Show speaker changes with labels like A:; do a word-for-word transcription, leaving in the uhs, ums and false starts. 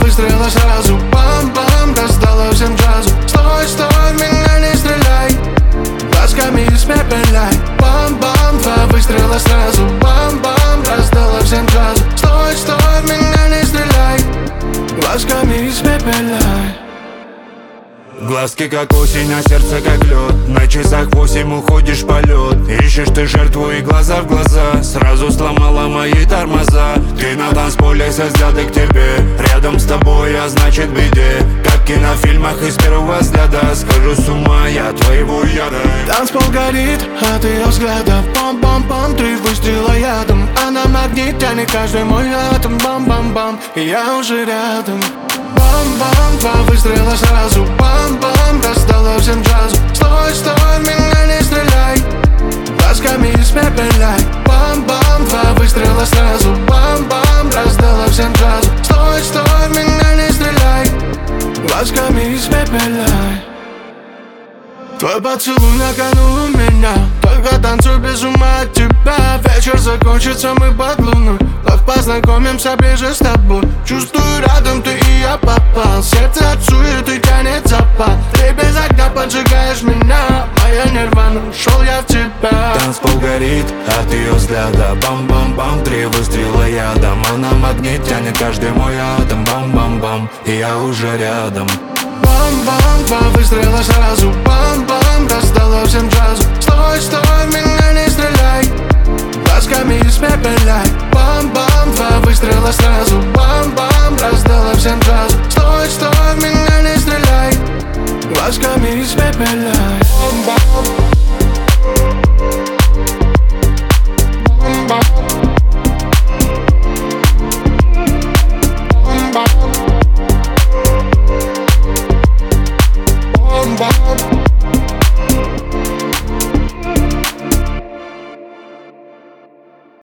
A: выстрела сразу. Бам-бам, достала всем джазу. Стой, стой, меня не стреляй, глазками испепеляй. Бам-бам, два выстрела сразу. Бам-бам, раздала всем джазу. Стой, стой, меня не стреляй, глазками испепеляй.
B: Глазки как осень, а сердце как лед. На часах восемь уходишь в полет. Ищешь ты жертву и глаза в глаза. Сразу сломала мои тормоза. Ты на танцполе со взгляда к тебе. Рядом с тобой, а значит беде. Как в кинофильмах из первого взгляда. Схожу с ума я твоего яда.
A: Танцпол горит от ее взгляда. Пам-пам-пам, три выстрела ядом. Она магнит, тянет каждый мой атом. Бам-бам-бам, и я уже рядом. Бам-бам, два выстрела сразу. Бам-бам, достала всем джазу. Стой, стой, меня не стреляй, глазками испепеляй. Бам-бам, два выстрела сразу. Бам-бам, раздала всем джазу. Стой, стой, меня не стреляй, глазками испепеляй. Твой поцелуй на кону у меня. Только танцуй без ума от тебя. Вечер закончится, мы под луной. Вновь познакомимся ближе с тобой. Чувствую, рядом ты и я попал. Сердце от суеты тянет запал. Ты без огня поджигаешь меня. Моя нирвана, ушел я в тебя.
B: Танцпол горит от ее взгляда. Бам-бам-бам, три выстрела ядом. Она магнит, тянет каждый мой атом. Бам-бам-бам, и я уже рядом.
A: Бам-бам, два выстрела сразу. Бам